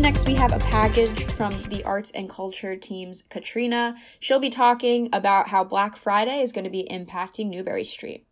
next we have a package from the Arts and Culture team's Katrina. She'll be talking about how Black Friday is going to be impacting Newbury Street.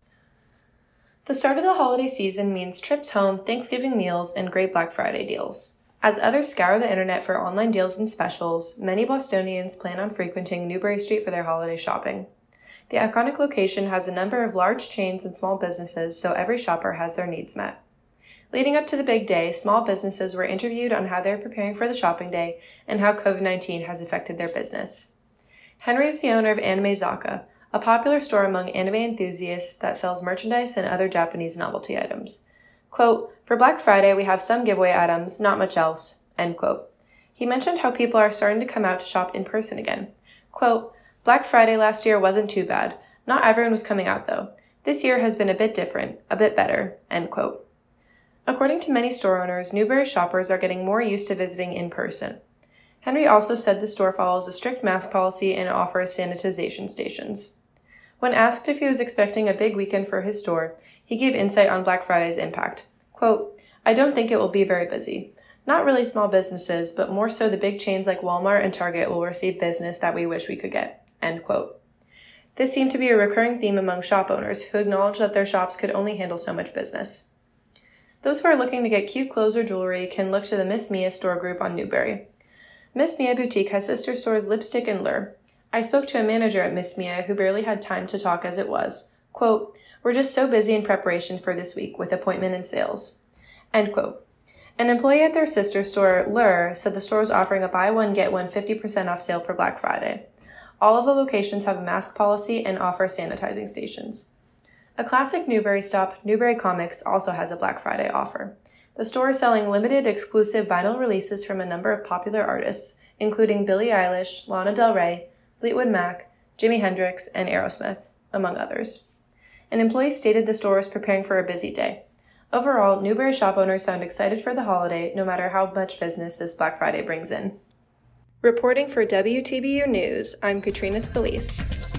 The start of the holiday season means trips home, Thanksgiving meals, and great Black Friday deals. As others scour the internet for online deals and specials, many Bostonians plan on frequenting Newbury Street for their holiday shopping. The iconic location has a number of large chains and small businesses, so every shopper has their needs met. Leading up to the big day, small businesses were interviewed on how they're preparing for the shopping day and how COVID-19 has affected their business. Henry is the owner of Anime Zaka, a popular store among anime enthusiasts that sells merchandise and other Japanese novelty items. Quote, "For Black Friday, we have some giveaway items, not much else," end quote. He mentioned how people are starting to come out to shop in person again. Quote, "Black Friday last year wasn't too bad. Not everyone was coming out though. This year has been a bit different, a bit better," end quote. According to many store owners, Newbury shoppers are getting more used to visiting in person. Henry also said the store follows a strict mask policy and offers sanitization stations. When asked if he was expecting a big weekend for his store, he gave insight on Black Friday's impact. Quote, "I don't think it will be very busy. Not really small businesses, but more so the big chains like Walmart and Target will receive business that we wish we could get," end quote. This seemed to be a recurring theme among shop owners who acknowledged that their shops could only handle so much business. Those who are looking to get cute clothes or jewelry can look to the Miss Mia store group on Newbury. Miss Mia Boutique has sister stores Lipstick and Lure. I spoke to a manager at Miss Mia who barely had time to talk as it was. Quote, "We're just so busy in preparation for this week with appointment and sales," end quote. An employee at their sister store, Lure, said the store is offering a buy one, get one 50% off sale for Black Friday. All of the locations have a mask policy and offer sanitizing stations. A classic Newbury stop, Newbury Comics, also has a Black Friday offer. The store is selling limited exclusive vinyl releases from a number of popular artists, including Billie Eilish, Lana Del Rey, Fleetwood Mac, Jimi Hendrix, and Aerosmith, among others. An employee stated the store is preparing for a busy day. Overall, Newbury shop owners sound excited for the holiday, no matter how much business this Black Friday brings in. Reporting for WTBU News, I'm Katrina Scalise.